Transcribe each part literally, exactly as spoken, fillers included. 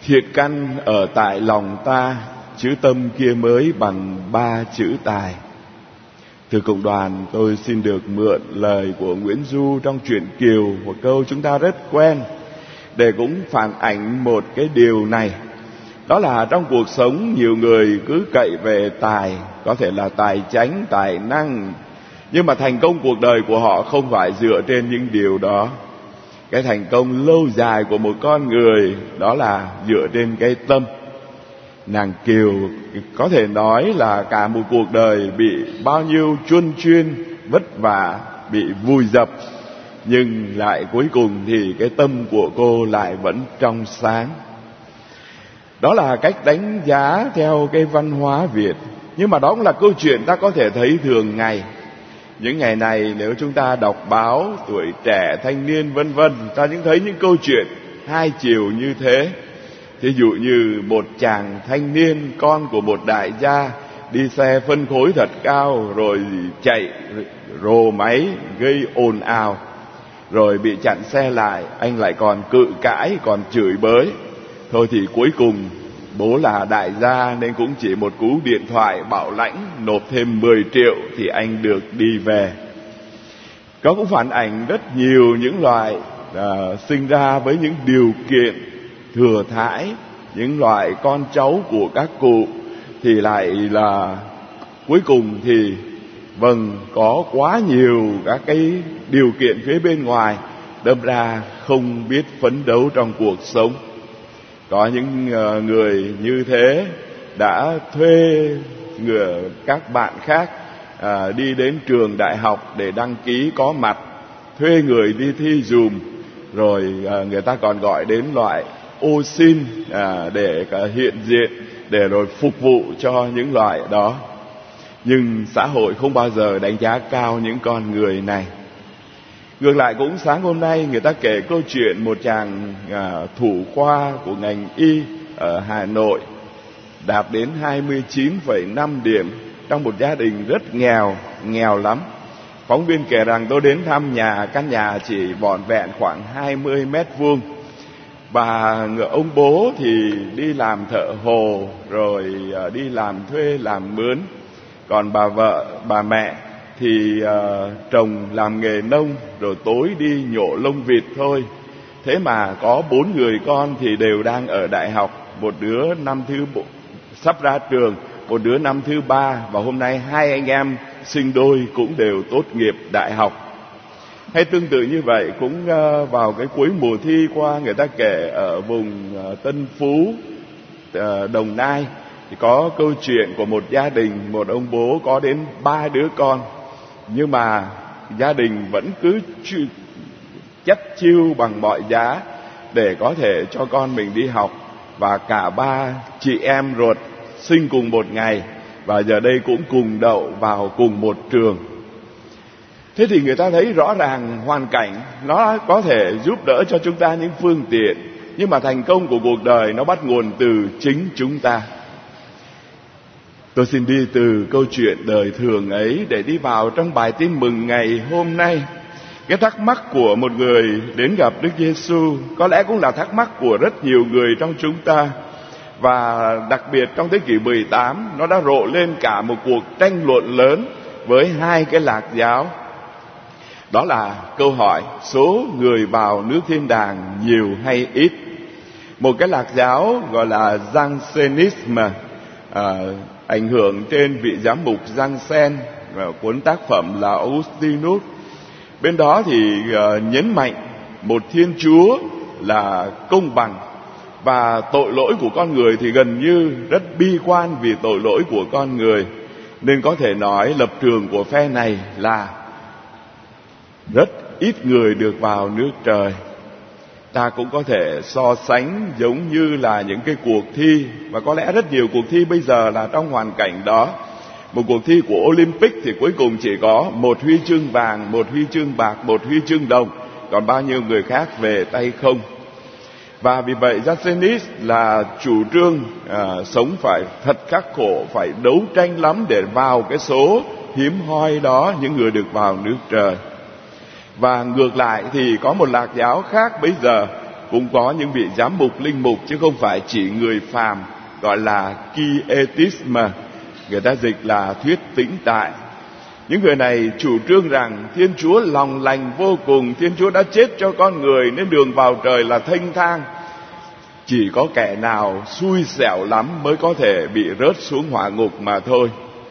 Thiệt căn ở tại lòng ta, chữ tâm kia mới bằng ba chữ tài. Từ cộng đoàn, tôi xin được mượn lời của Nguyễn Du trong truyện Kiều, một câu chúng ta rất quen, để cũng phản ảnh một cái điều này. Đó là trong cuộc sống nhiều người cứ cậy về tài, có thể là tài chánh, tài năng, nhưng mà thành công cuộc đời của họ không phải dựa trên những điều đó. Cái thành công lâu dài của một con người đó là dựa trên cái tâm. Nàng Kiều có thể nói là cả một cuộc đời bị bao nhiêu chuân chuyên, vất vả, bị vùi dập, nhưng lại cuối cùng thì cái tâm của cô lại vẫn trong sáng. Đó là cách đánh giá theo cái văn hóa Việt. Nhưng mà đó cũng là câu chuyện ta có thể thấy thường ngày. Những ngày này nếu chúng ta đọc báo, tuổi trẻ, thanh niên vân vân, ta những thấy những câu chuyện hai chiều như thế. Thí dụ như một chàng thanh niên con của một đại gia đi xe phân khối thật cao, rồi chạy rồ máy gây ồn ào, rồi bị chặn xe lại, anh lại còn cự cãi, còn chửi bới. Thôi thì cuối cùng bố là đại gia nên cũng chỉ một cú điện thoại bảo lãnh nộp thêm mười triệu thì anh được đi về. Nó cũng phản ảnh rất nhiều những loại à, sinh ra với những điều kiện thừa thãi, những loại con cháu của các cụ thì lại là cuối cùng thì vâng có quá nhiều các cái điều kiện phía bên ngoài, đâm ra không biết phấn đấu trong cuộc sống. Có những người như thế đã thuê người, các bạn khác à, đi đến trường đại học để đăng ký có mặt, thuê người đi thi dùm, rồi à, người ta còn gọi đến loại ô xin à, để cả hiện diện, để rồi phục vụ cho những loại đó. Nhưng xã hội không bao giờ đánh giá cao những con người này. Ngược lại cũng sáng hôm nay người ta kể câu chuyện một chàng à, thủ khoa của ngành y ở Hà Nội đạt đến hai mươi chín phẩy năm điểm trong một gia đình rất nghèo, nghèo lắm. Phóng viên kể rằng tôi đến thăm nhà, căn nhà chỉ vỏn vẹn khoảng hai mươi mét vuông. Bà ông bố thì đi làm thợ hồ, rồi à, đi làm thuê, làm mướn. Còn bà vợ, bà mẹ thì uh, chồng làm nghề nông, rồi tối đi nhổ lông vịt thôi. Thế mà có bốn người con thì đều đang ở đại học. Một đứa năm thứ bộ, sắp ra trường, một đứa năm thứ ba, và hôm nay hai anh em sinh đôi cũng đều tốt nghiệp đại học. Hay tương tự như vậy cũng uh, vào cái cuối mùa thi qua, người ta kể ở vùng uh, Tân Phú, uh, Đồng Nai, thì có câu chuyện của một gia đình, một ông bố có đến ba đứa con, nhưng mà gia đình vẫn cứ chất chiêu bằng mọi giá để có thể cho con mình đi học. Và cả ba chị em ruột sinh cùng một ngày, và giờ đây cũng cùng đậu vào cùng một trường. Thế thì người ta thấy rõ ràng hoàn cảnh nó có thể giúp đỡ cho chúng ta những phương tiện, nhưng mà thành công của cuộc đời nó bắt nguồn từ chính chúng ta. Tôi xin đi từ câu chuyện đời thường ấy để đi vào trong bài tin mừng ngày hôm nay. Cái thắc mắc của một người đến gặp Đức Giêsu có lẽ cũng là thắc mắc của rất nhiều người trong chúng ta. Và đặc biệt trong thế kỷ mười tám, nó đã rộ lên cả một cuộc tranh luận lớn với hai cái lạc giáo. Đó là câu hỏi số người vào nước thiên đàng nhiều hay ít. Một cái lạc giáo gọi là Jansenism, à, ảnh hưởng trên vị giám mục Jansen và cuốn tác phẩm là Augustinus. Bên đó thì uh, nhấn mạnh một Thiên Chúa là công bằng, và tội lỗi của con người thì gần như rất bi quan vì tội lỗi của con người. Nên có thể nói lập trường của phe này là rất ít người được vào nước trời. Ta cũng có thể so sánh giống như là những cái cuộc thi, và có lẽ rất nhiều cuộc thi bây giờ là trong hoàn cảnh đó. Một cuộc thi của Olympic thì cuối cùng chỉ có một huy chương vàng, một huy chương bạc, một huy chương đồng, còn bao nhiêu người khác về tay không. Và vì vậy Jansenis là chủ trương à, sống phải thật khắc khổ, phải đấu tranh lắm để vào cái số hiếm hoi đó, những người được vào nước trời. Và ngược lại thì có một lạc giáo khác bây giờ cũng có những vị giám mục, linh mục, chứ không phải chỉ người phàm, gọi là Quietism, người ta dịch là thuyết tĩnh tại. Những người này chủ trương rằng Thiên Chúa lòng lành vô cùng, Thiên Chúa đã chết cho con người nên đường vào trời là thênh thang. Chỉ có kẻ nào xui xẻo lắm mới có thể bị rớt xuống hỏa ngục mà thôi.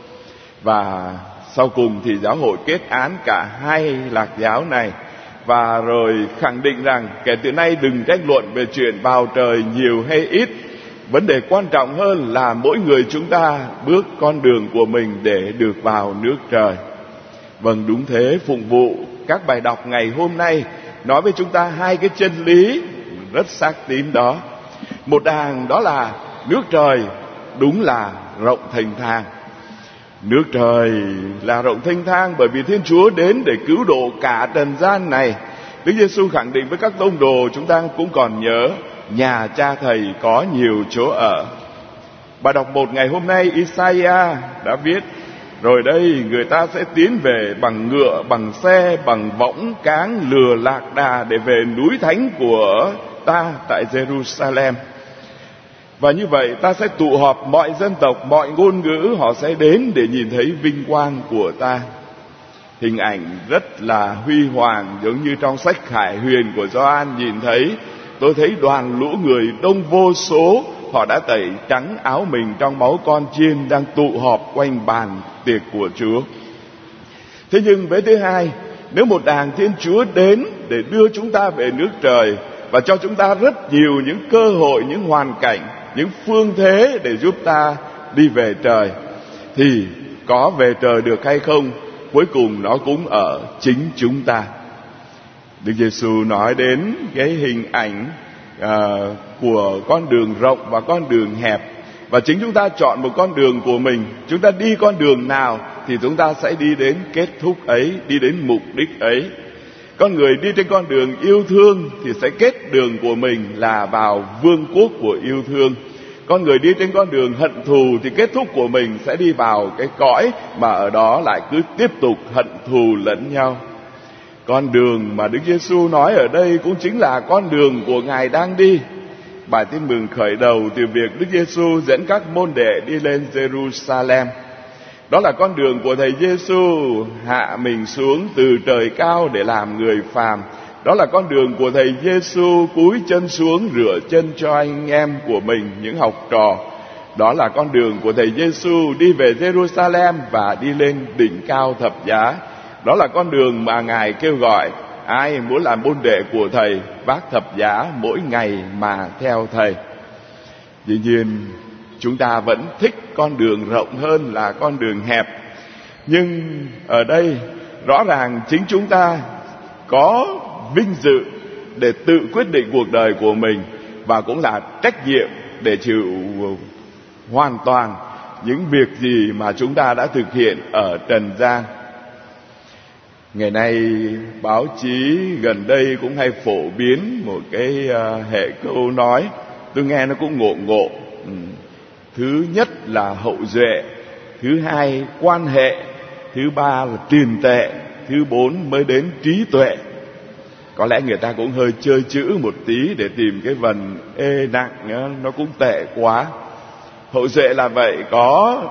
Và sau cùng thì giáo hội kết án cả hai lạc giáo này, và rồi khẳng định rằng kể từ nay đừng tranh luận về chuyện vào trời nhiều hay ít. Vấn đề quan trọng hơn là mỗi người chúng ta bước con đường của mình để được vào nước trời. Vâng, đúng thế, phụng vụ các bài đọc ngày hôm nay nói với chúng ta hai cái chân lý rất xác tín đó. Một đàng đó là nước trời đúng là rộng thênh thang. Nước trời là rộng thênh thang bởi vì Thiên Chúa đến để cứu độ cả trần gian này. Đức Giêsu khẳng định với các tông đồ, chúng ta cũng còn nhớ, nhà cha thầy có nhiều chỗ ở. Bài đọc một ngày hôm nay, Isaiah đã viết: rồi đây người ta sẽ tiến về bằng ngựa, bằng xe, bằng võng cáng lừa lạc đà để về núi thánh của ta tại Jerusalem. Và như vậy ta sẽ tụ họp mọi dân tộc, mọi ngôn ngữ, họ sẽ đến để nhìn thấy vinh quang của ta. Hình ảnh rất là huy hoàng, giống như trong sách Khải Huyền của Gioan nhìn thấy. Tôi thấy đoàn lũ người đông vô số, họ đã tẩy trắng áo mình trong máu con chiên, đang tụ họp quanh bàn tiệc của Chúa. Thế nhưng vế thứ hai, nếu một đàng Thiên Chúa đến để đưa chúng ta về nước trời và cho chúng ta rất nhiều những cơ hội, những hoàn cảnh, những phương thế để giúp ta đi về trời, thì có về trời được hay không, cuối cùng nó cũng ở chính chúng ta. Đức Giêsu nói đến cái hình ảnh à, của con đường rộng và con đường hẹp, và chính chúng ta chọn một con đường của mình. Chúng ta đi con đường nào thì chúng ta sẽ đi đến kết thúc ấy, đi đến mục đích ấy. Con người đi trên con đường yêu thương thì sẽ kết đường của mình là vào vương quốc của yêu thương. Con người đi trên con đường hận thù thì kết thúc của mình sẽ đi vào cái cõi mà ở đó lại cứ tiếp tục hận thù lẫn nhau. Con đường mà Đức Giêsu nói ở đây cũng chính là con đường của Ngài đang đi. Bài tin mừng khởi đầu từ việc Đức Giêsu dẫn các môn đệ đi lên Jerusalem. Đó là con đường của Thầy Giêsu hạ mình xuống từ trời cao để làm người phàm. Đó là con đường của Thầy Giêsu cúi chân xuống rửa chân cho anh em của mình, những học trò. Đó là con đường của Thầy Giêsu đi về Jerusalem và đi lên đỉnh cao thập giá. Đó là con đường mà Ngài kêu gọi ai muốn làm môn đệ của Thầy vác thập giá mỗi ngày mà theo Thầy. Dĩ nhiên chúng ta vẫn thích con đường rộng hơn là con đường hẹp. Nhưng ở đây rõ ràng chính chúng ta có vinh dự để tự quyết định cuộc đời của mình, và cũng là trách nhiệm để chịu hoàn toàn những việc gì mà chúng ta đã thực hiện ở trần gian. Ngày nay báo chí gần đây cũng hay phổ biến một cái uh, hệ câu nói, tôi nghe nó cũng ngộ ngộ. Ừ. Thứ nhất là hậu duệ, thứ hai quan hệ, thứ ba là tiền tệ, thứ bốn mới đến trí tuệ. Có lẽ người ta cũng hơi chơi chữ một tí để tìm cái vần ê nặng, nó cũng tệ quá. Hậu duệ là vậy, có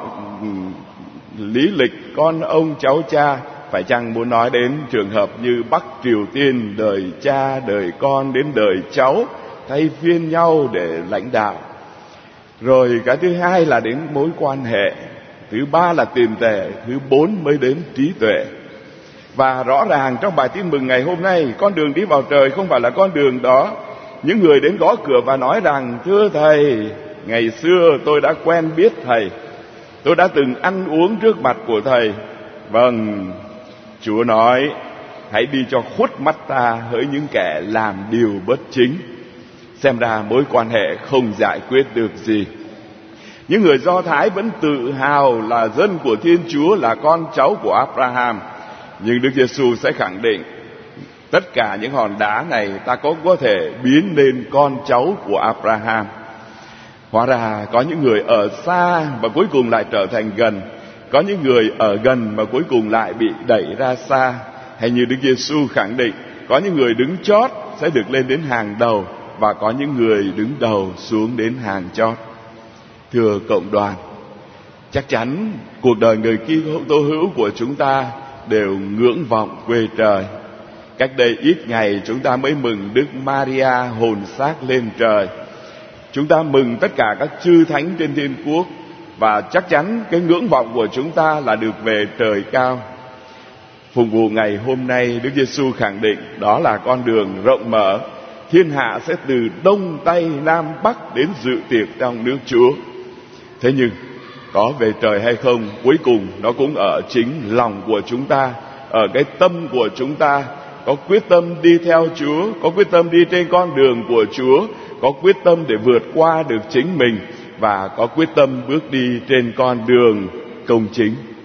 lý lịch con ông cháu cha. Phải chăng muốn nói đến trường hợp như Bắc Triều Tiên, đời cha, đời con đến đời cháu, thay phiên nhau để lãnh đạo. Rồi cái thứ hai là đến mối quan hệ, thứ ba là tiền tệ, thứ bốn mới đến trí tuệ. Và rõ ràng trong bài tin mừng ngày hôm nay, con đường đi vào trời không phải là con đường đó. Những người đến gõ cửa và nói rằng: thưa Thầy, ngày xưa tôi đã quen biết Thầy, tôi đã từng ăn uống trước mặt của Thầy. Vâng, Chúa nói: hãy đi cho khuất mắt ta hỡi những kẻ làm điều bất chính. Xem ra mối quan hệ không giải quyết được gì. Những người Do Thái vẫn tự hào là dân của Thiên Chúa, là con cháu của Abraham. Nhưng Đức Giêsu sẽ khẳng định tất cả những hòn đá này ta có có thể biến nên con cháu của Abraham. Hóa ra có những người ở xa và cuối cùng lại trở thành gần, có những người ở gần mà cuối cùng lại bị đẩy ra xa. Hay như Đức Giêsu khẳng định, có những người đứng chót sẽ được lên đến hàng đầu, và có những người đứng đầu xuống đến hàng chót. Thưa cộng đoàn, chắc chắn cuộc đời người Kitô hữu của chúng ta đều ngưỡng vọng quê trời. Cách đây ít ngày chúng ta mới mừng Đức Maria hồn xác lên trời. Chúng ta mừng tất cả các chư thánh trên thiên quốc, và chắc chắn cái ngưỡng vọng của chúng ta là được về trời cao. Phục vụ ngày hôm nay, Đức Giêsu khẳng định đó là con đường rộng mở. Thiên hạ sẽ từ đông tây nam bắc đến dự tiệc trong nước Chúa. Thế nhưng có về trời hay không, cuối cùng nó cũng ở chính lòng của chúng ta, ở cái tâm của chúng ta. Có quyết tâm đi theo Chúa, có quyết tâm đi trên con đường của Chúa, có quyết tâm để vượt qua được chính mình, và có quyết tâm bước đi trên con đường công chính.